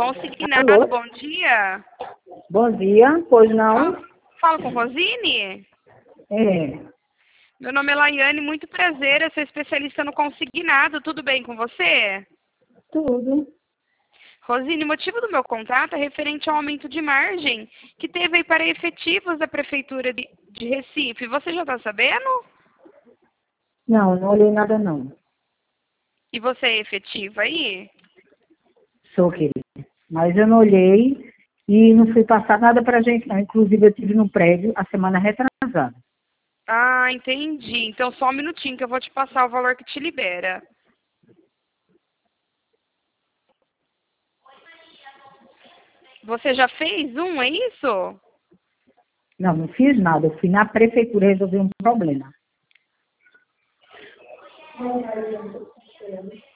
Consignado, Alô? bom dia. Bom dia, pois não? Fala com Rosine? É, Meu nome é Laiane, muito prazer, eu sou especialista no consignado, tudo bem com você? tudo. Rosine, o motivo do meu contato é referente ao aumento de margem que teve aí para efetivos da Prefeitura de Recife. Você já está sabendo? Não, não olhei nada não. E você é efetiva aí? Sou querida. Mas eu não olhei e não fui passar nada pra gente não. Inclusive eu estive no prédio a semana retrasada. Ah, entendi. Então só um minutinho que eu vou te passar o valor que te libera. Você já fez um, é isso? Não, não fiz nada. Eu fui na prefeitura resolver um problema.